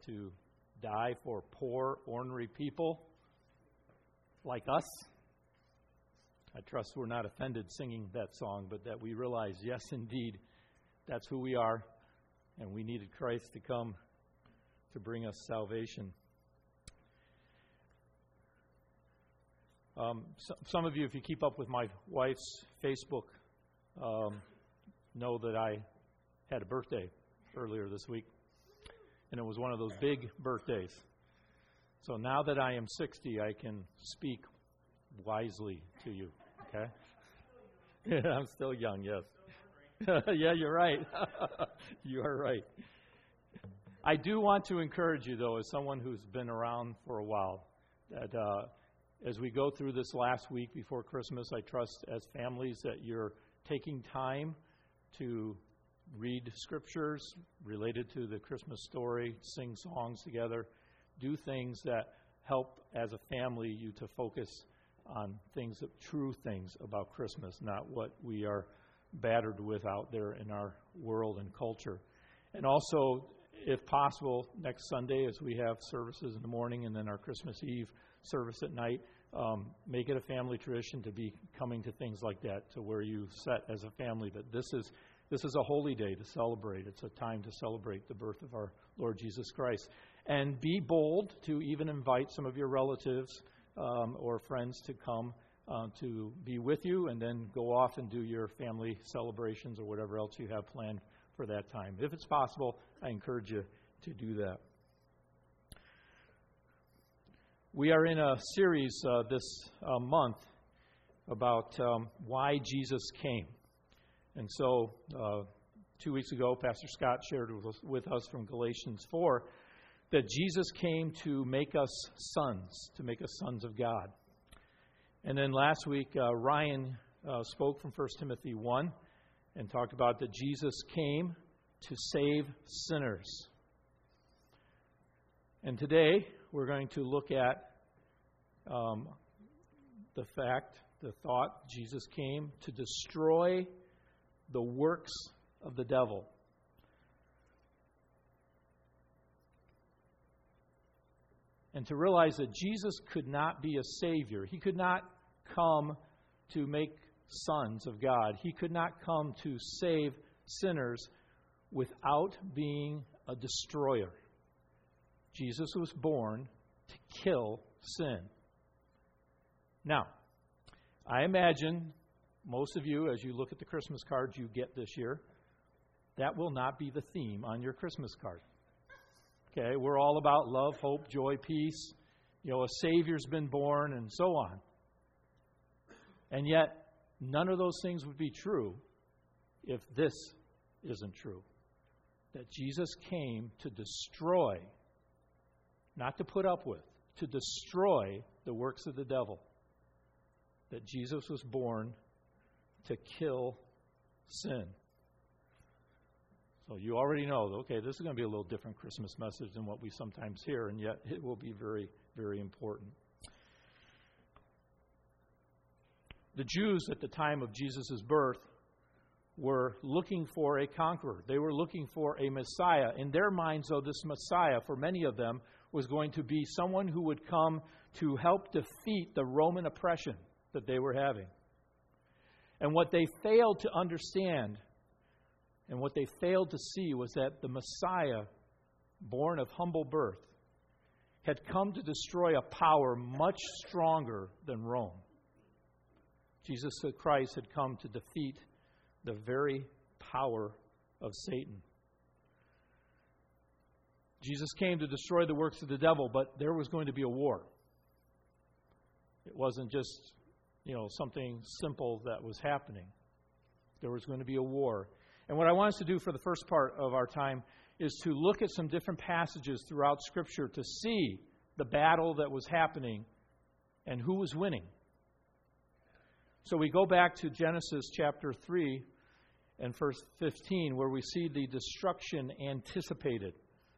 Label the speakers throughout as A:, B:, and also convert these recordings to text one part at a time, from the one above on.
A: to die for poor, ornery people like us. I trust we're not offended singing that song, but that we realize, yes, indeed, that's who we are, and we needed Christ to come to bring us salvation. Some of you, if you keep up with my wife's Facebook, know that I had a birthday earlier this week, and it was one of those big birthdays. So now that I am 60, I can speak wisely to you, okay? Yeah, I'm still young, yes. Yeah, you're right. You are right. I do want to encourage you, though, as someone who's been around for a while, that as we go through this last week before Christmas, I trust as families that you're taking time to read scriptures related to the Christmas story, sing songs together, do things that help as a family you to focus on true things about Christmas, not what we are battered with out there in our world and culture. And also, if possible, next Sunday as we have services in the morning and then our Christmas Eve service at night, make it a family tradition to be coming to things like that, to where you set as a family that this is a holy day to celebrate. It's a time to celebrate the birth of our Lord Jesus Christ. And be bold to even invite some of your relatives or friends to come to be with you, and then go off and do your family celebrations or whatever else you have planned for that time. If it's possible, I encourage you to do that. We are in a series this month about why Jesus came. And so 2 weeks ago, Pastor Scott shared with us from Galatians 4 that Jesus came to make us sons of God. And then last week, Ryan spoke from 1 Timothy 1 and talked about that Jesus came to save sinners. And today, we're going to look at the thought, Jesus came to destroy the works of the devil. And to realize that Jesus could not be a Savior. He could not come to make sons of God. He could not come to save sinners without being a destroyer. Jesus was born to kill sin. Now, I imagine most of you, as you look at the Christmas cards you get this year, that will not be the theme on your Christmas card. Okay, we're all about love, hope, joy, peace. A Savior's been born, and so on. And yet, none of those things would be true if this isn't true. That Jesus came to destroy, not to put up with, to destroy the works of the devil. That Jesus was born to kill sin. So you already know, okay, this is going to be a little different Christmas message than what we sometimes hear, and yet it will be very, very important. The Jews at the time of Jesus' birth were looking for a conqueror. They were looking for a Messiah. In their minds, though, this Messiah, for many of them, was going to be someone who would come to help defeat the Roman oppression that they were having. And what they failed to understand and what they failed to see was that the Messiah, born of humble birth, had come to destroy a power much stronger than Rome. Jesus Christ had come to defeat the very power of Satan. Jesus came to destroy the works of the devil, but there was going to be a war. It wasn't just, something simple that was happening. There was going to be a war. And what I want us to do for the first part of our time is to look at some different passages throughout Scripture to see the battle that was happening and who was winning. So we go back to Genesis chapter 3 and verse 15, where we see the destruction anticipated.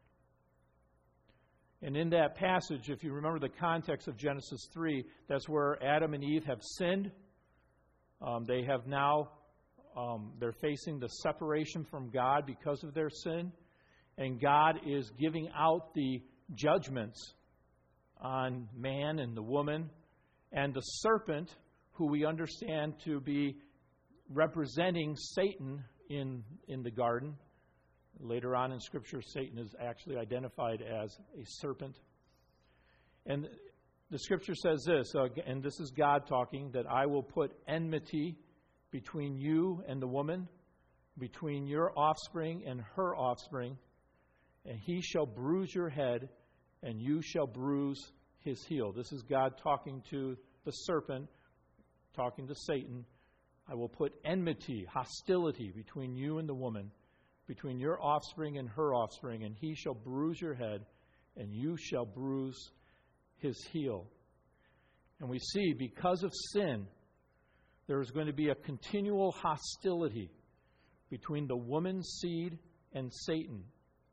A: And in that passage, if you remember the context of Genesis 3, that's where Adam and Eve have sinned. They have now, they're facing the separation from God because of their sin. and God is giving out the judgments on man and the woman, and the serpent, who we understand to be representing Satan in the garden. Later on in Scripture, Satan is actually identified as a serpent. And the Scripture says this, and this is God talking, that I will put enmity between you and the woman, between your offspring and her offspring, and he shall bruise your head, and you shall bruise his heel. This is God talking to the serpent, talking to Satan. I will put enmity, hostility between you and the woman, between your offspring and her offspring, and he shall bruise your head, and you shall bruise his heel. And we see, because of sin, there is going to be a continual hostility between the woman's seed and Satan.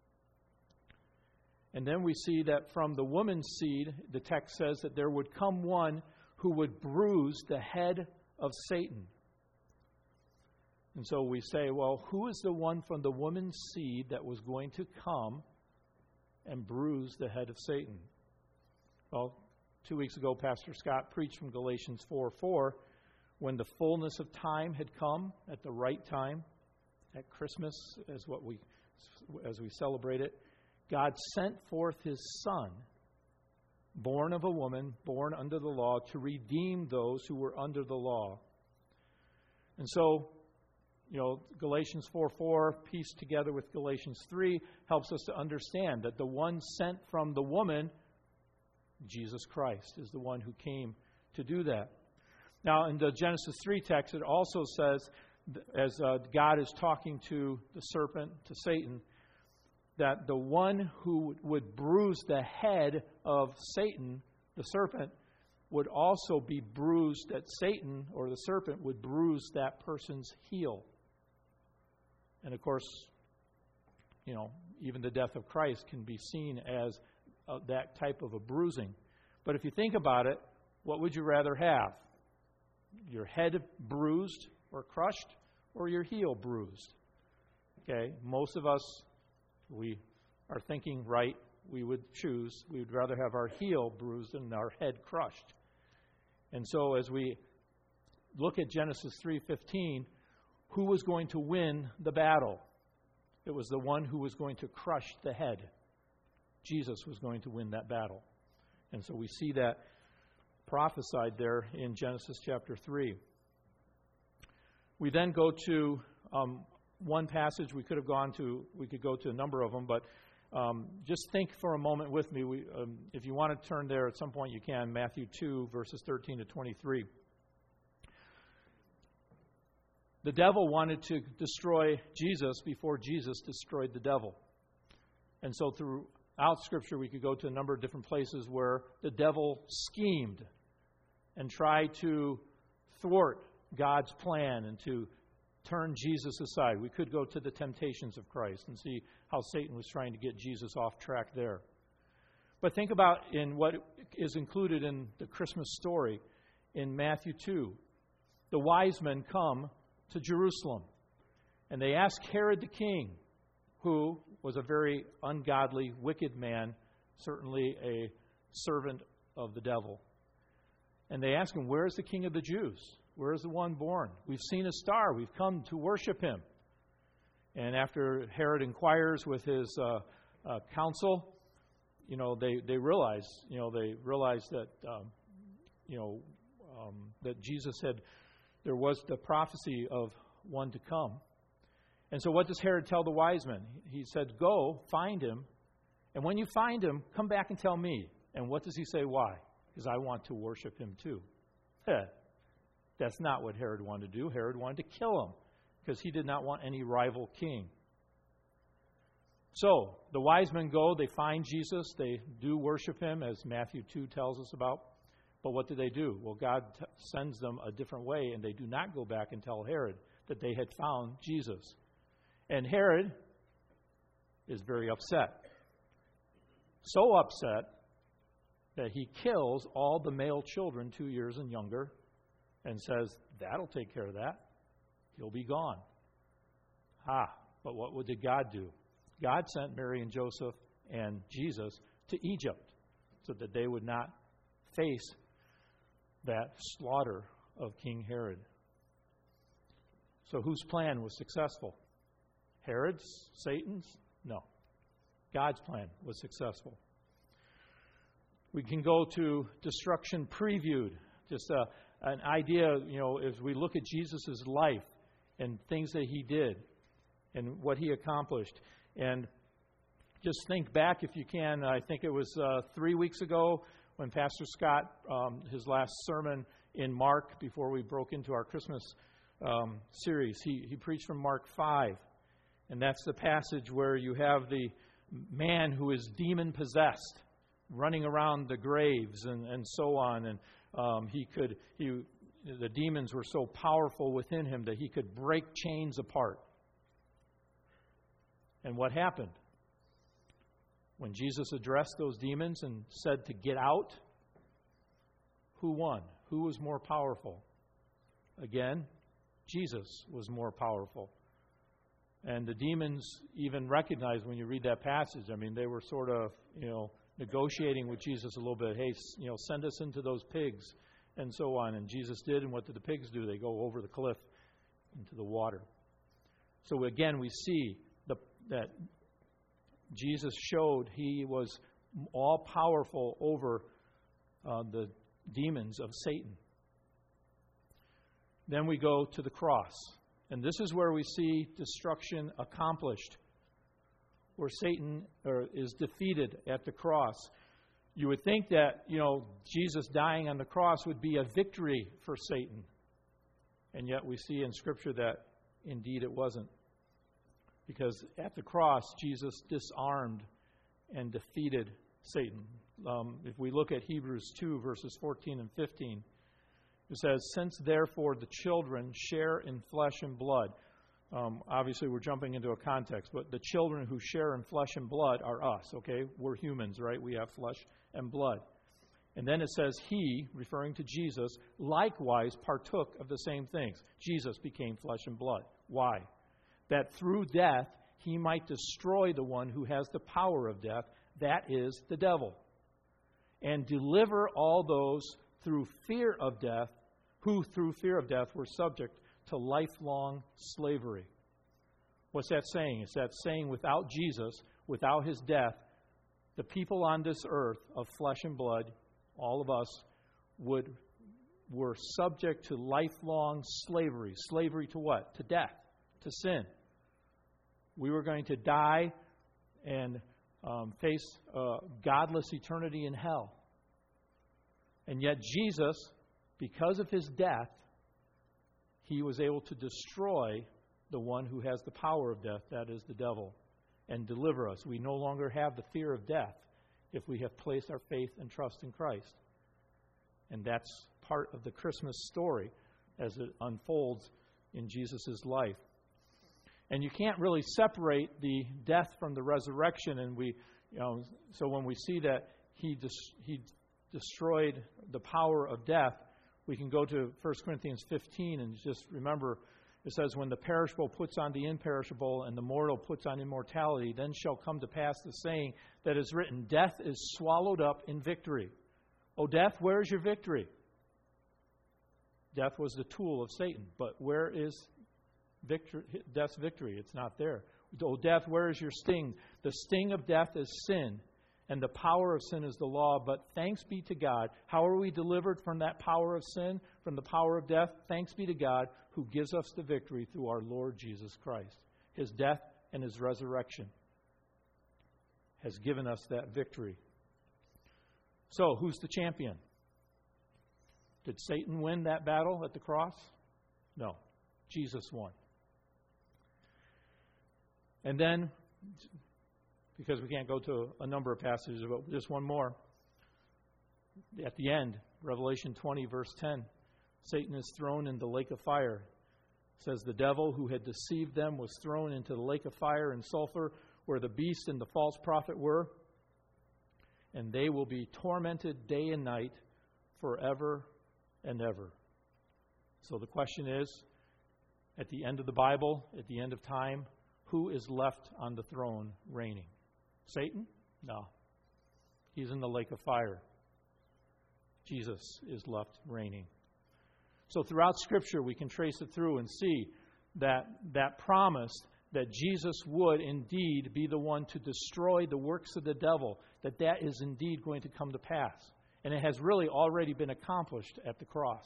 A: And then we see that from the woman's seed, the text says that there would come one who would bruise the head of Satan. And so we say, well, who is the one from the woman's seed that was going to come and bruise the head of Satan? Well, 2 weeks ago, Pastor Scott preached from Galatians 4:4, when the fullness of time had come, at the right time, at Christmas, as we celebrate it, God sent forth his Son, born of a woman, born under the law, to redeem those who were under the law. And so, Galatians 4:4, pieced together with Galatians 3, helps us to understand that the one sent from the woman, Jesus Christ, is the one who came to do that. Now, in the Genesis 3 text, it also says, as God is talking to the serpent, to Satan, that the one who would bruise the head of Satan, the serpent, would also be bruised, that Satan, or the serpent, would bruise that person's heel. And of course, even the death of Christ can be seen as that type of a bruising. But if you think about it, what would you rather have? Your head bruised or crushed, or your heel bruised? Okay, most of us, we are thinking right, we would rather have our heel bruised than our head crushed. And so as we look at Genesis 3:15, who was going to win the battle? It was the one who was going to crush the head. Jesus was going to win that battle. And so we see that prophesied there in Genesis chapter 3. We then go to one passage we could go to a number of them, but just think for a moment with me. If you want to turn there at some point, you can. Matthew 2, verses 13 to 23. The devil wanted to destroy Jesus before Jesus destroyed the devil. And so throughout Scripture, we could go to a number of different places where the devil schemed and tried to thwart God's plan and to turn Jesus aside. We could go to the temptations of Christ and see how Satan was trying to get Jesus off track there. But think about in what is included in the Christmas story in Matthew 2. The wise men come to Jerusalem, and they ask Herod the king, who was a very ungodly, wicked man, certainly a servant of the devil. And they ask him, where is the King of the Jews? Where is the one born? We've seen a star. We've come to worship him. And after Herod inquires with his council, they realize that that Jesus there was the prophecy of one to come. And so what does Herod tell the wise men? He said, go, find him, and when you find him, come back and tell me. And what does he say? Why? Because I want to worship him too. That's not what Herod wanted to do. Herod wanted to kill him because he did not want any rival king. So the wise men go, they find Jesus, they do worship him, as Matthew 2 tells us about. But what do? Well, God sends them a different way, and they do not go back and tell Herod that they had found Jesus. And Herod is very upset. So upset that he kills all the male children 2 years and younger and says, that'll take care of that. He'll be gone. But what did God do? God sent Mary and Joseph and Jesus to Egypt so that they would not face that slaughter of King Herod. So whose plan was successful? Herod's? Satan's? No. God's plan was successful. We can go to destruction previewed. Just an idea, as we look at Jesus' life and things that he did and what he accomplished. And just think back, if you can, I think it was 3 weeks ago when Pastor Scott, his last sermon in Mark, before we broke into our Christmas series, he preached from Mark 5. And that's the passage where you have the man who is demon-possessed running around the graves and so on. And the demons were so powerful within him that he could break chains apart. And what happened? When Jesus addressed those demons and said to get out, who won? Who was more powerful? Again, Jesus was more powerful. And the demons even recognized when you read that passage, they were sort of, negotiating with Jesus a little bit. Hey, send us into those pigs and so on. And Jesus did, and what did the pigs do? They go over the cliff into the water. So again, we see that Jesus showed he was all powerful over the demons of Satan. Then we go to the cross. And this is where we see destruction accomplished, where Satan is defeated at the cross. You would think that, Jesus dying on the cross would be a victory for Satan. And yet we see in Scripture that indeed it wasn't. Because at the cross, Jesus disarmed and defeated Satan. If we look at Hebrews 2, verses 14 and 15, it says, "Since therefore the children share in flesh and blood." Obviously, we're jumping into a context, but the children who share in flesh and blood are us, okay? We're humans, right? We have flesh and blood. And then it says, "He," referring to Jesus, "likewise partook of the same things." Jesus became flesh and blood. Why? "That through death he might destroy the one who has the power of death, that is, the devil, and deliver all those through fear of death, who through fear of death were subject to lifelong slavery." What's that saying? It's that saying without Jesus, without his death, the people on this earth of flesh and blood, all of us, were subject to lifelong slavery. Slavery to what? To death, to sin. We were going to die and face a godless eternity in hell. And yet Jesus, because of his death, he was able to destroy the one who has the power of death, that is the devil, and deliver us. We no longer have the fear of death if we have placed our faith and trust in Christ. And that's part of the Christmas story as it unfolds in Jesus' life. And you can't really separate the death from the resurrection. And so when we see that he destroyed the power of death, we can go to 1 Corinthians 15 and just remember, it says, "When the perishable puts on the imperishable and the mortal puts on immortality, then shall come to pass the saying that is written, death is swallowed up in victory." O death, where is your victory? Death was the tool of Satan, but where is death's victory? It's not there. O death, where is your sting? The sting of death is sin, and the power of sin is the law. But thanks be to God. How are we delivered from that power of sin, from the power of death? Thanks be to God who gives us the victory through our Lord Jesus Christ. His death and his resurrection has given us that victory. So, who's the champion? Did Satan win that battle at the cross? No. Jesus won. And then, because we can't go to a number of passages, but just one more. At the end, Revelation 20, verse 10, Satan is thrown in the lake of fire. It says, "The devil who had deceived them was thrown into the lake of fire and sulfur, where the beast and the false prophet were, and they will be tormented day and night forever and ever." So the question is, at the end of the Bible, at the end of time, who is left on the throne reigning? Satan? No. He's in the lake of fire. Jesus is left reigning. So throughout Scripture, we can trace it through and see that promise that Jesus would indeed be the one to destroy the works of the devil, that is indeed going to come to pass. And it has really already been accomplished at the cross.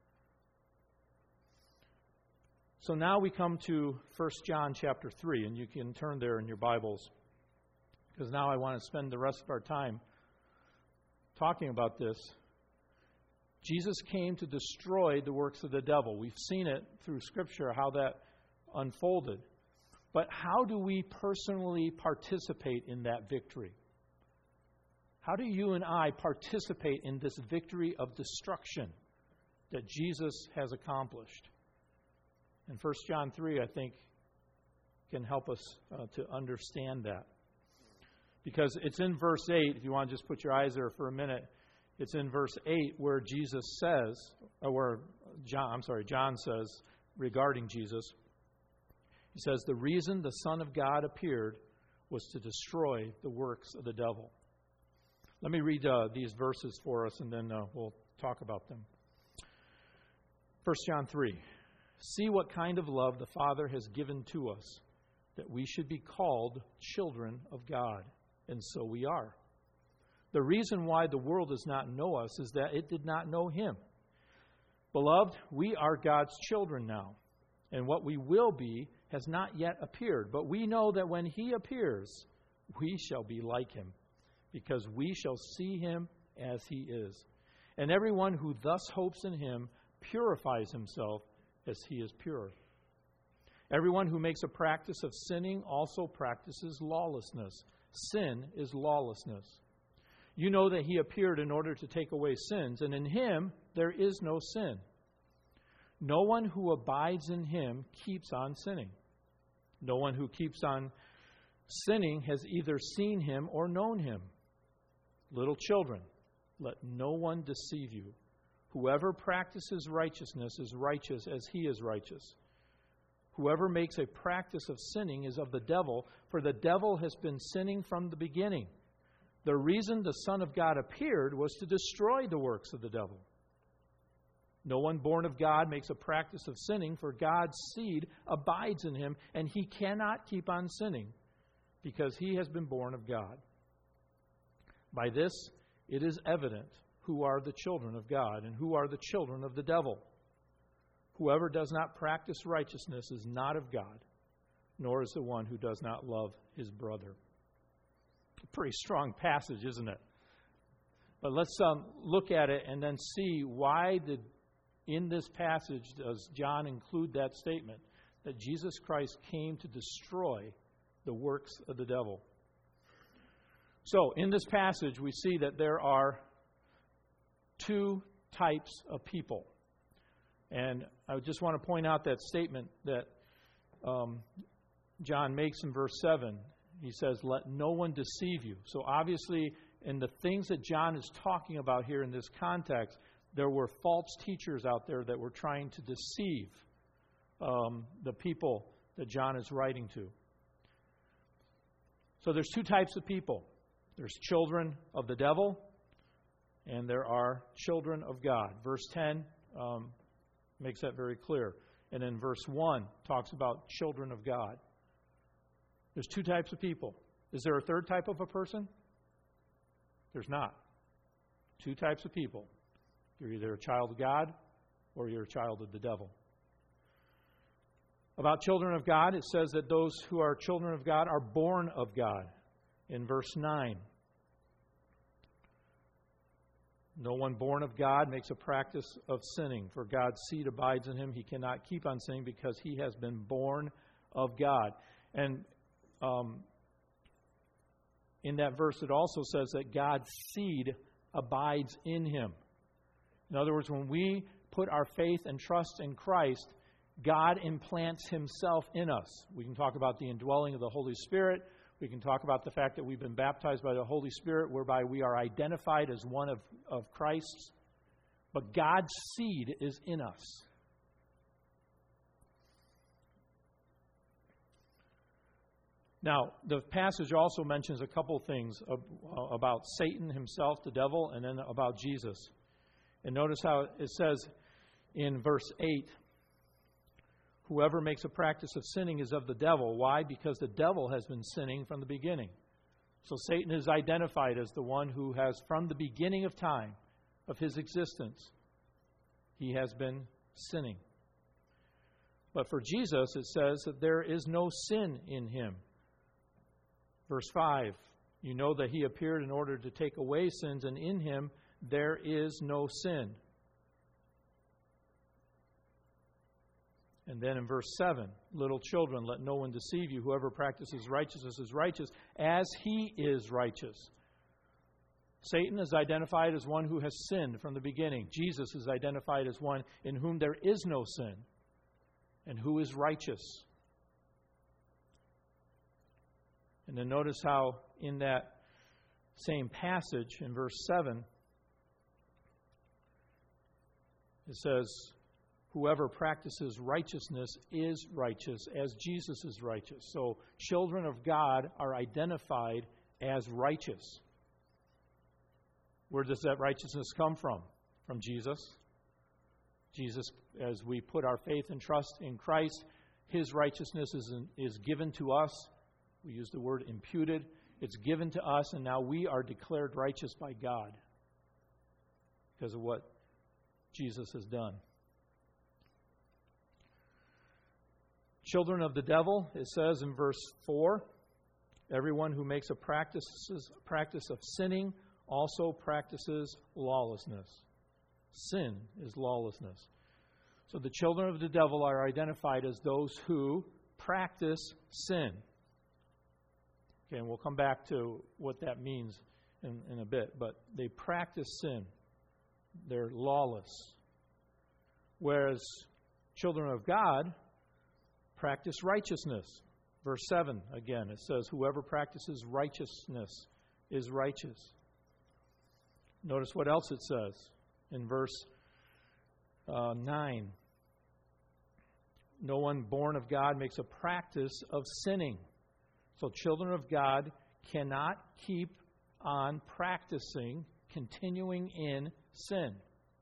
A: So now we come to 1 John chapter 3, and you can turn there in your Bibles, because now I want to spend the rest of our time talking about this. Jesus came to destroy the works of the devil. We've seen it through Scripture, how that unfolded. But how do we personally participate in that victory? How do you and I participate in this victory of destruction that Jesus has accomplished? And 1 John 3, I think, can help us to understand that. Because it's in verse 8, if you want to just put your eyes there for a minute, it's in verse 8 where Jesus says, John says regarding Jesus, he says, the reason the Son of God appeared was to destroy the works of the devil. Let me read these verses for us, and then we'll talk about them. 1 John 3. See what kind of love the Father has given to us, that we should be called children of God. And so we are. The reason why the world does not know us is that it did not know Him. Beloved, we are God's children now, and what we will be has not yet appeared. But we know that when He appears, we shall be like Him, because we shall see Him as He is. And everyone who thus hopes in Him purifies himself as He is pure. Everyone who makes a practice of sinning also practices lawlessness. Sin is lawlessness. You know that He appeared in order to take away sins, and in Him there is no sin. No one who abides in Him keeps on sinning. No one who keeps on sinning has either seen Him or known Him. Little children, let no one deceive you. Whoever practices righteousness is righteous as He is righteous. Whoever makes a practice of sinning is of the devil, for the devil has been sinning from the beginning. The reason the Son of God appeared was to destroy the works of the devil. No one born of God makes a practice of sinning, for God's seed abides in him, and he cannot keep on sinning, because he has been born of God. By this it is evident who are the children of God and who are the children of the devil. Whoever does not practice righteousness is not of God, nor is the one who does not love his brother. A pretty strong passage, isn't it? But let's look at it and then see why in this passage does John include that statement that Jesus Christ came to destroy the works of the devil. So, in this passage, we see that there are two types of people. And I just want to point out that statement that John makes in verse 7. He says, let no one deceive you. So obviously, in the things that John is talking about here in this context, there were false teachers out there that were trying to deceive the people that John is writing to. So there's two types of people. There's children of the devil, and there are children of God. Verse 10 makes that very clear. And then verse 1 talks about children of God. There's two types of people. Is there a third type of a person? There's not. Two types of people. You're either a child of God or you're a child of the devil. About children of God, it says that those who are children of God are born of God. In verse 9, no one born of God makes a practice of sinning, for God's seed abides in him. He cannot keep on sinning because he has been born of God. And in that verse, it also says that God's seed abides in him. In other words, when we put our faith and trust in Christ, God implants himself in us. We can talk about the indwelling of the Holy Spirit. We can talk about the fact that we've been baptized by the Holy Spirit, whereby we are identified as one of Christ's. But God's seed is in us. Now, the passage also mentions a couple things about Satan himself, the devil, and then about Jesus. And notice how it says in verse 8, whoever makes a practice of sinning is of the devil. Why? Because the devil has been sinning from the beginning. So Satan is identified as the one who has, from the beginning of time, of his existence, he has been sinning. But for Jesus, it says that there is no sin in him. Verse 5, you know that he appeared in order to take away sins, and in him there is no sin. And then in verse 7, little children, let no one deceive you. Whoever practices righteousness is righteous as he is righteous. Satan is identified as one who has sinned from the beginning. Jesus is identified as one in whom there is no sin and who is righteous. And then notice how in that same passage in verse 7, it says, whoever practices righteousness is righteous as Jesus is righteous. So children of God are identified as righteous. Where does that righteousness come from? From Jesus. Jesus, as we put our faith and trust in Christ, his righteousness is given to us. We use the word imputed. It's given to us, and now we are declared righteous by God because of what Jesus has done. Children of the devil, it says in verse 4, everyone who makes a practice of sinning also practices lawlessness. Sin is lawlessness. So the children of the devil are identified as those who practice sin. Okay, and we'll come back to what that means in a bit. But they practice sin. They're lawless. Whereas children of God practice righteousness. Verse 7, again, it says, whoever practices righteousness is righteous. Notice what else it says in verse 9. No one born of God makes a practice of sinning. So children of God cannot keep on practicing, continuing in sin.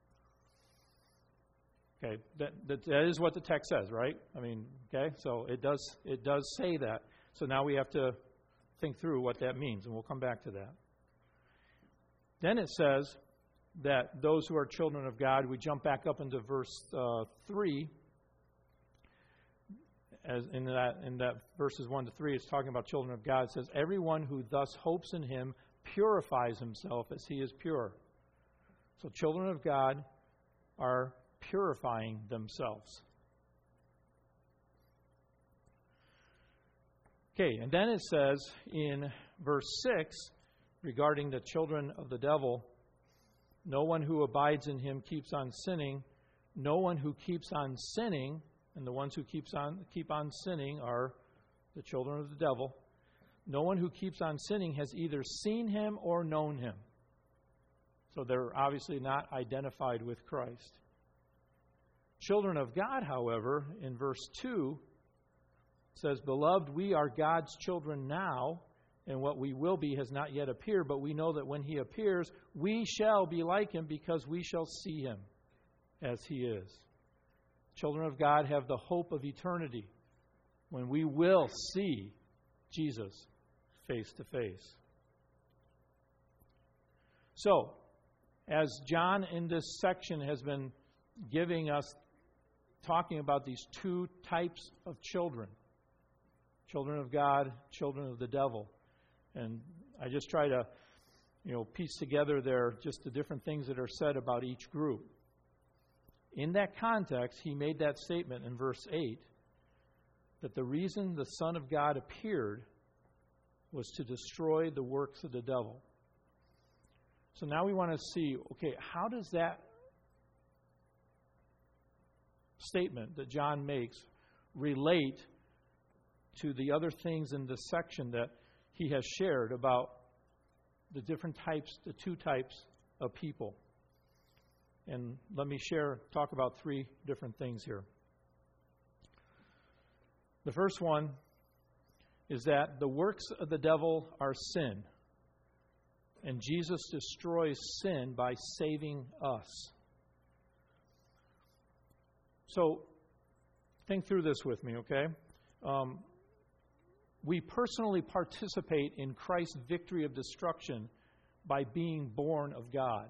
A: Okay, that is what the text says, right? I mean, okay, so it does say that. So now we have to think through what that means, and we'll come back to that. Then it says that those who are children of God, we jump back up into verse 3. As in that verses 1 to 3, it's talking about children of God. It says, everyone who thus hopes in him purifies himself as he is pure. So children of God are purifying themselves. Okay, and then it says in verse 6, regarding the children of the devil, no one who abides in him keeps on sinning. No one who keeps on sinning, and the ones who keep on sinning are the children of the devil. No one who keeps on sinning has either seen him or known him. So they're obviously not identified with Christ. Children of God, however, in verse 2, says, beloved, we are God's children now, and what we will be has not yet appeared, but we know that when he appears, we shall be like him because we shall see him as he is. Children of God have the hope of eternity when we will see Jesus face to face. So, as John in this section has been giving us, talking about these two types of children, children of God, children of the devil. And I just try to, piece together there just the different things that are said about each group. In that context, he made that statement in verse 8 that the reason the Son of God appeared was to destroy the works of the devil. So now we want to see, okay, how does that statement that John makes relate to the other things in this section that he has shared about the different types, the two types of people? And let me talk about three different things here. The first one is that the works of the devil are sin. And Jesus destroys sin by saving us. So, think through this with me, okay? We personally participate in Christ's victory of destruction by being born of God.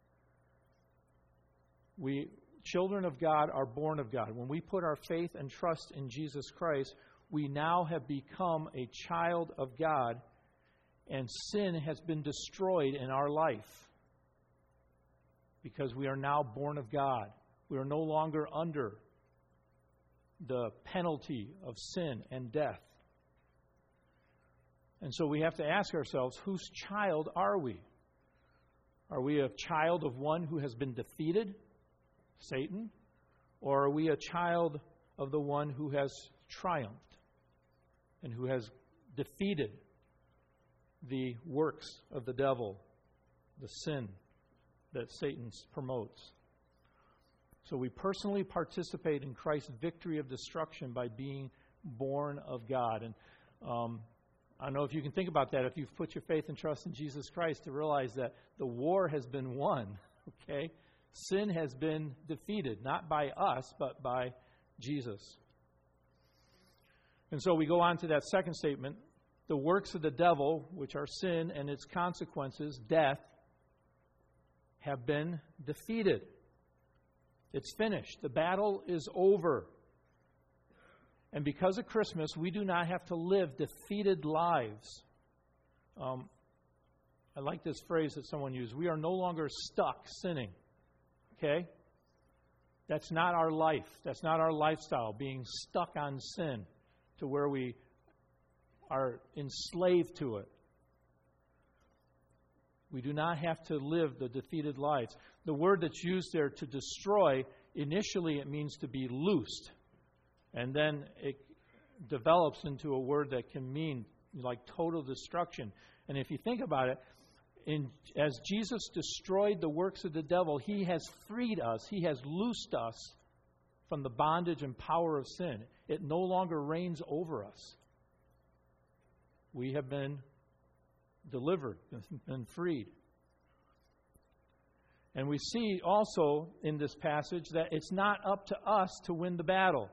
A: We, children of God, are born of God. When we put our faith and trust in Jesus Christ, we now have become a child of God, and sin has been destroyed in our life because we are now born of God. We are no longer under the penalty of sin and death. And so we have to ask ourselves, whose child are we? Are we a child of one who has been defeated, Satan? Or are we a child of the one who has triumphed and who has defeated the works of the devil, the sin that Satan promotes? So we personally participate in Christ's victory of destruction by being born of God. And I don't know if you can think about that if you've put your faith and trust in Jesus Christ, to realize that the war has been won, okay? Sin has been defeated, not by us, but by Jesus. And so we go on to that second statement. The works of the devil, which are sin and its consequences, death, have been defeated. It's finished. The battle is over. And because of Christmas, we do not have to live defeated lives. I like this phrase that someone used. We are no longer stuck sinning. Okay? That's not our life. That's not our lifestyle, being stuck on sin to where we are enslaved to it. We do not have to live the defeated lives. The word that's used there, to destroy, initially it means to be loosed. And then it develops into a word that can mean like total destruction. And if you think about it, as Jesus destroyed the works of the devil, He has freed us. He has loosed us from the bondage and power of sin. It no longer reigns over us. We have been delivered, been freed. And we see also in this passage that it's not up to us to win the battle.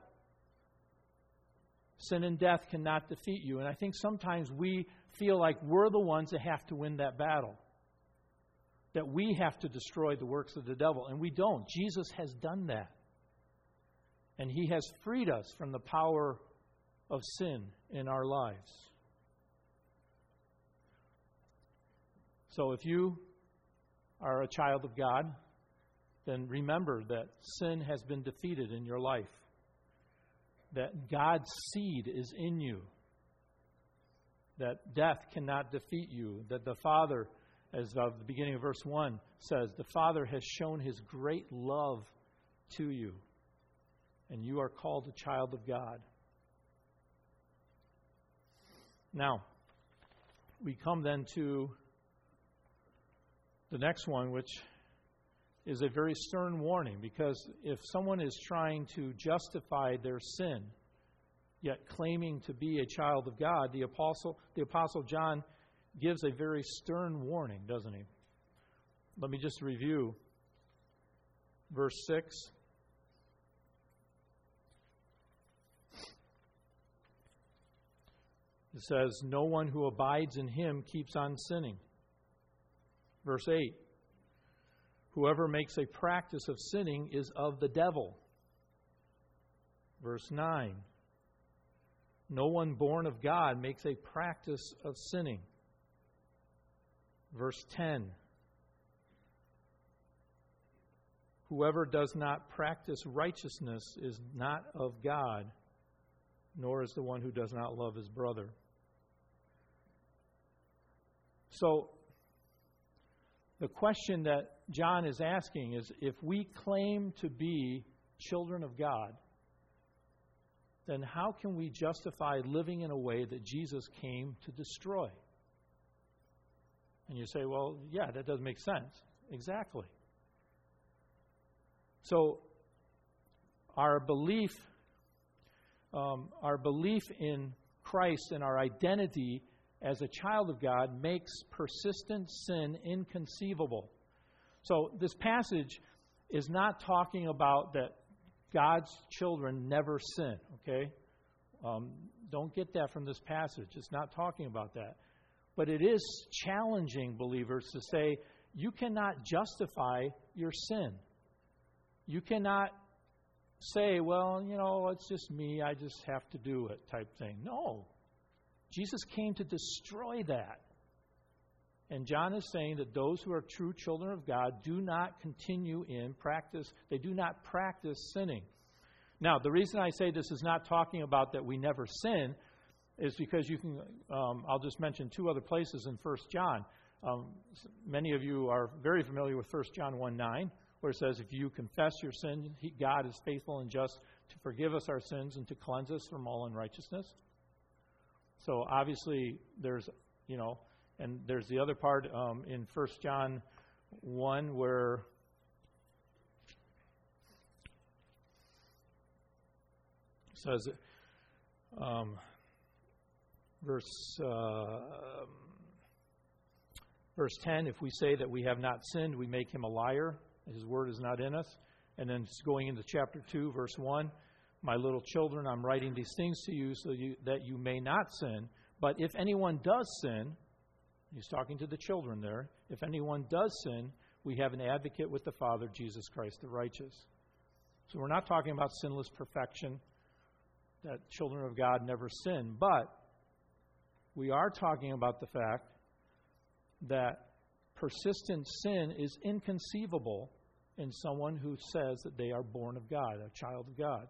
A: Sin and death cannot defeat you. And I think sometimes we feel like we're the ones that have to win that battle. That we have to destroy the works of the devil. And we don't. Jesus has done that. And He has freed us from the power of sin in our lives. So if you are a child of God, then remember that sin has been defeated in your life. That God's seed is in you. That death cannot defeat you. That the Father, as of the beginning of verse 1 says, the Father has shown His great love to you. And you are called a child of God. Now, we come then to the next one, which is a very stern warning, because if someone is trying to justify their sin, yet claiming to be a child of God, the Apostle John gives a very stern warning, doesn't he? Let me just review verse 6. It says, no one who abides in Him keeps on sinning. Verse 8, whoever makes a practice of sinning is of the devil. Verse 9, no one born of God makes a practice of sinning. Verse 10, whoever does not practice righteousness is not of God, nor is the one who does not love his brother. So, the question that John is asking is, if we claim to be children of God, then how can we justify living in a way that Jesus came to destroy? And you say, well, yeah, that doesn't make sense. Exactly. So, our belief in Christ and our identity as a child of God makes persistent sin inconceivable. So this passage is not talking about that God's children never sin, okay? Don't get that from this passage. It's not talking about that. But it is challenging believers to say, you cannot justify your sin. You cannot say, well, it's just me, I just have to do it type thing. No. Jesus came to destroy that. And John is saying that those who are true children of God do not continue in practice. They do not practice sinning. Now, the reason I say this is not talking about that we never sin is because you can, I'll just mention two other places in 1 John. Many of you are very familiar with 1 John 1:9, where it says, if you confess your sin, God is faithful and just to forgive us our sins and to cleanse us from all unrighteousness. So obviously there's, and there's the other part in 1 John 1 where it says, verse 10, if we say that we have not sinned, we make him a liar. His word is not in us. And then going into chapter 2, verse 1, my little children, I'm writing these things to you so that you may not sin. But if anyone does sin, he's talking to the children there, if anyone does sin, we have an advocate with the Father, Jesus Christ the righteous. So we're not talking about sinless perfection, that children of God never sin, but we are talking about the fact that persistent sin is inconceivable in someone who says that they are born of God, a child of God.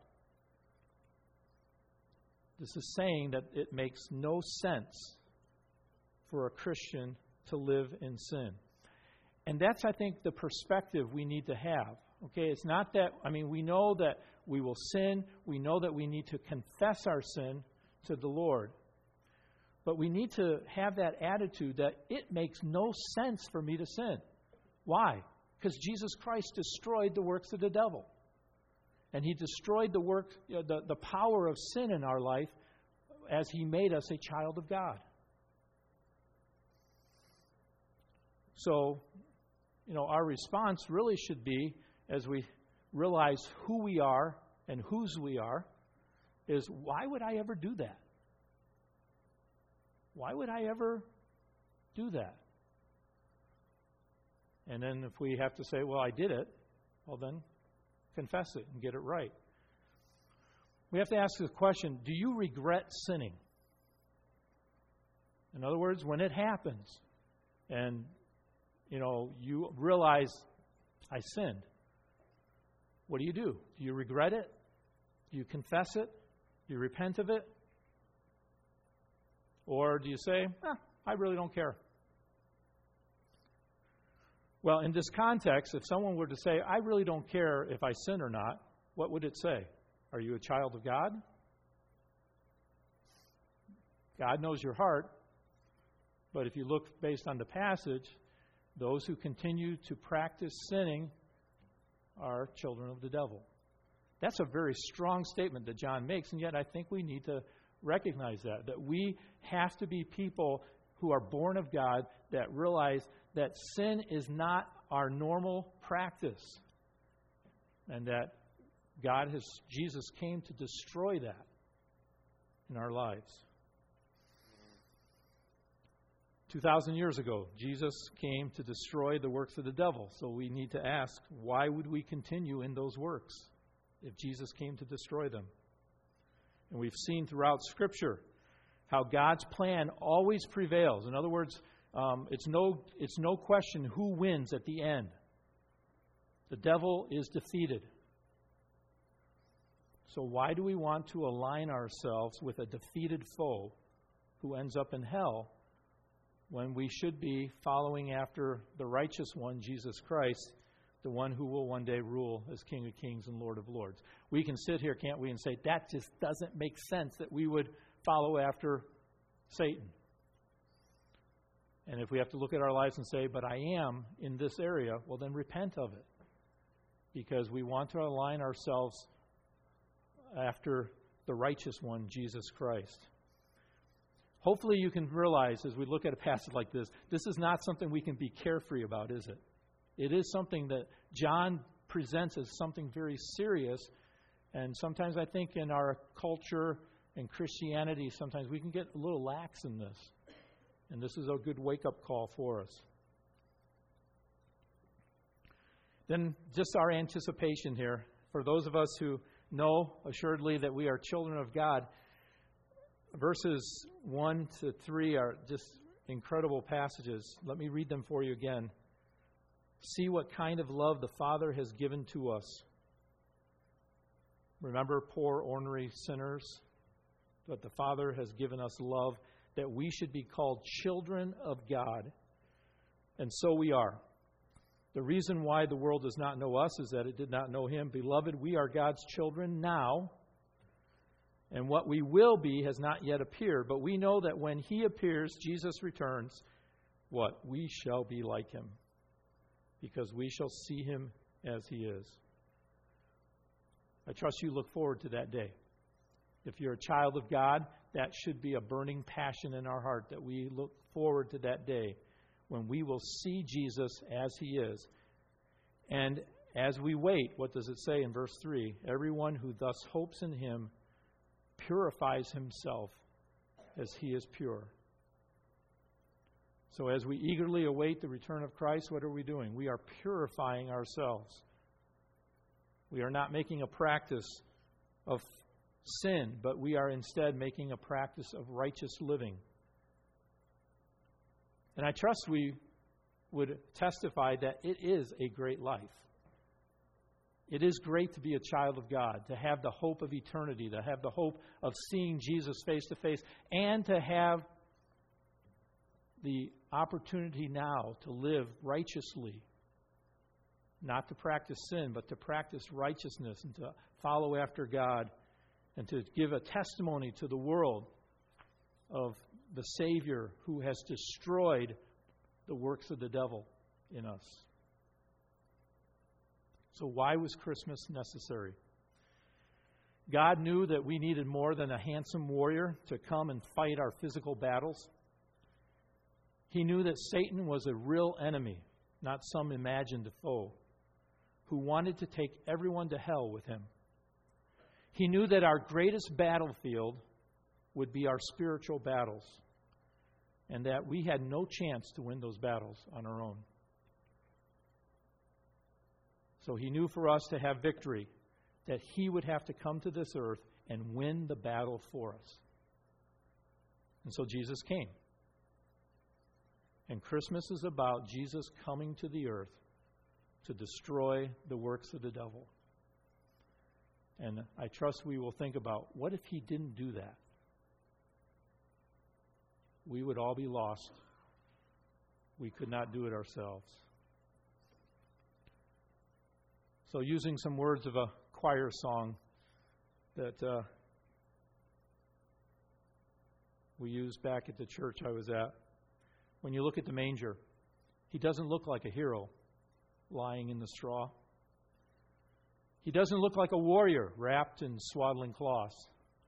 A: This is saying that it makes no sense for a Christian to live in sin. And that's, I think, the perspective we need to have. Okay, it's not that, we know that we will sin. We know that we need to confess our sin to the Lord. But we need to have that attitude that it makes no sense for me to sin. Why? Because Jesus Christ destroyed the works of the devil. And he destroyed the power of sin in our life as he made us a child of God. So, our response really should be, as we realize who we are and whose we are, is why would I ever do that? Why would I ever do that? And then if we have to say, well, I did it, well then confess it and get it right. We have to ask the question, do you regret sinning? In other words, when it happens and, you realize I sinned, what do? Do you regret it? Do you confess it? Do you repent of it? Or do you say, I really don't care? Well, in this context, if someone were to say, I really don't care if I sin or not, what would it say? Are you a child of God? God knows your heart. But if you look based on the passage, those who continue to practice sinning are children of the devil. That's a very strong statement that John makes, and yet I think we need to recognize that we have to be people who are born of God that realize that sin is not our normal practice and that Jesus came to destroy that in our lives. 2,000 years ago, Jesus came to destroy the works of the devil. So we need to ask, why would we continue in those works if Jesus came to destroy them? And we've seen throughout Scripture how God's plan always prevails. In other words, it's no question who wins at the end. The devil is defeated. So why do we want to align ourselves with a defeated foe who ends up in hell when we should be following after the righteous one, Jesus Christ, the one who will one day rule as King of Kings and Lord of Lords? We can sit here, can't we, and say, that just doesn't make sense that we would follow after Satan. And if we have to look at our lives and say, but I am in this area, well, then repent of it. Because we want to align ourselves after the righteous one, Jesus Christ. Hopefully you can realize as we look at a passage like this is not something we can be carefree about, is it? It is something that John presents as something very serious. And sometimes I think in our culture and Christianity, sometimes we can get a little lax in this. And this is a good wake-up call for us. Then just our anticipation here. For those of us who know assuredly that we are children of God, verses 1 to 3 are just incredible passages. Let me read them for you again. See what kind of love the Father has given to us. Remember, poor, ornery sinners? But the Father has given us love that we should be called children of God. And so we are. The reason why the world does not know us is that it did not know Him. Beloved, we are God's children now. And what we will be has not yet appeared. But we know that when He appears, Jesus returns, what? We shall be like Him. Because we shall see Him as He is. I trust you look forward to that day. If you're a child of God, that should be a burning passion in our heart, that we look forward to that day when we will see Jesus as He is. And as we wait, what does it say in verse 3? Everyone who thus hopes in Him purifies himself as He is pure. So as we eagerly await the return of Christ, what are we doing? We are purifying ourselves. We are not making a practice of sin, but we are instead making a practice of righteous living. And I trust we would testify that it is a great life. It is great to be a child of God, to have the hope of eternity, to have the hope of seeing Jesus face to face, and to have the opportunity now to live righteously. Not to practice sin, but to practice righteousness and to follow after God and to give a testimony to the world of the Savior who has destroyed the works of the devil in us. So why was Christmas necessary? God knew that we needed more than a handsome warrior to come and fight our physical battles. He knew that Satan was a real enemy, not some imagined foe, who wanted to take everyone to hell with him. He knew that our greatest battlefield would be our spiritual battles, and that we had no chance to win those battles on our own. So He knew for us to have victory, that He would have to come to this earth and win the battle for us. And so Jesus came. And Christmas is about Jesus coming to the earth to destroy the works of the devil. And I trust we will think about, what if He didn't do that? We would all be lost. We could not do it ourselves. So using some words of a choir song that we used back at the church I was at, when you look at the manger, He doesn't look like a hero lying in the straw. He doesn't look like a warrior wrapped in swaddling cloths.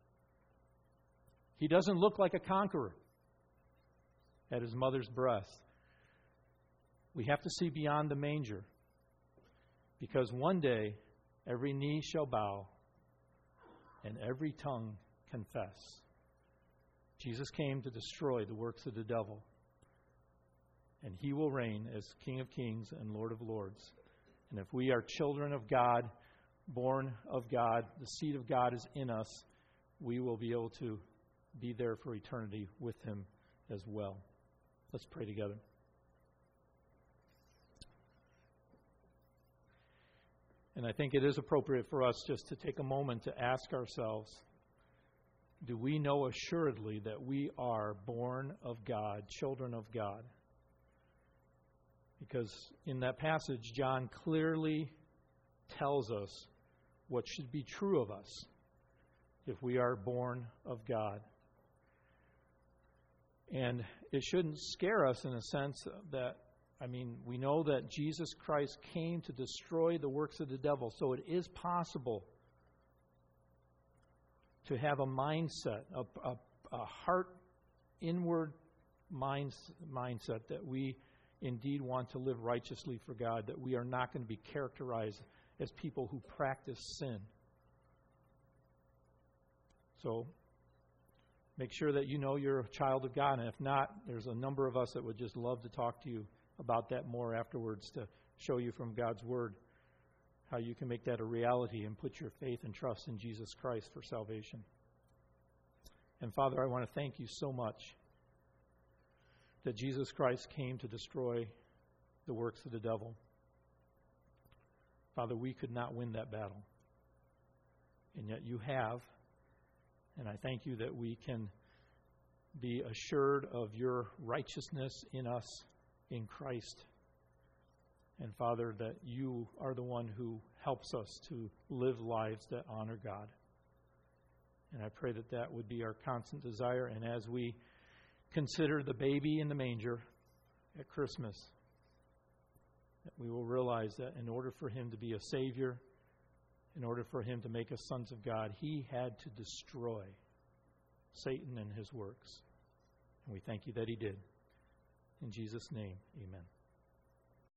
A: He doesn't look like a conqueror at His mother's breast. We have to see beyond the manger, because one day every knee shall bow and every tongue confess. Jesus came to destroy the works of the devil, and He will reign as King of Kings and Lord of Lords. And if we are children of God, born of God, the seed of God is in us, we will be able to be there for eternity with Him as well. Let's pray together. And I think it is appropriate for us just to take a moment to ask ourselves, do we know assuredly that we are born of God, children of God? Because in that passage, John clearly tells us what should be true of us if we are born of God. And it shouldn't scare us in a sense that, we know that Jesus Christ came to destroy the works of the devil. So it is possible to have a mindset, a heart inward mindset that we indeed want to live righteously for God, that we are not going to be characterized as people who practice sin. So make sure that you know you're a child of God, and if not, there's a number of us that would just love to talk to you about that more afterwards, to show you from God's Word how you can make that a reality and put your faith and trust in Jesus Christ for salvation. And Father, I want to thank you so much that Jesus Christ came to destroy the works of the devil. Father, we could not win that battle, and yet you have. And I thank you that we can be assured of your righteousness in us, in Christ. And Father, that you are the one who helps us to live lives that honor God. And I pray that that would be our constant desire. And as we consider the baby in the manger at Christmas, that we will realize that in order for him to be a Savior, in order for him to make us sons of God, he had to destroy Satan and his works. And we thank you that he did. In Jesus' name, amen.